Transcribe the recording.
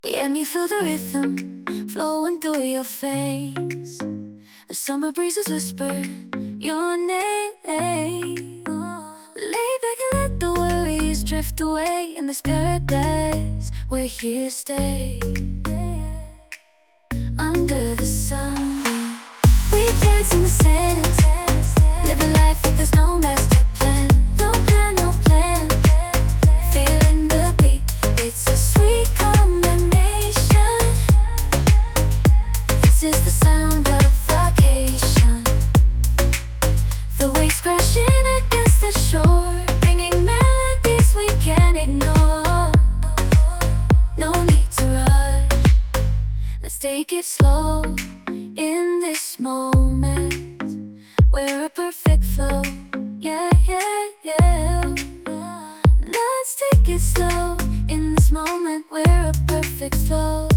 Can you feel the rhythm flowing through your face? The summer breezes whisper your name. Lay back and let the worries drift away. In this paradise, we're here to stay. Under the sun, we dance in the sand, living life like there's no master plan. No plan, no plan. Feeling the beat, it's a sweet combination. This is the sound of vacation. The waves crashing against the shore, bringing melodies we can't ignore. No need to rush, let's take it slow. In this moment, we're a perfect flow. Yeah, yeah, yeah. Let's take it slow. In this moment, we're a perfect flow.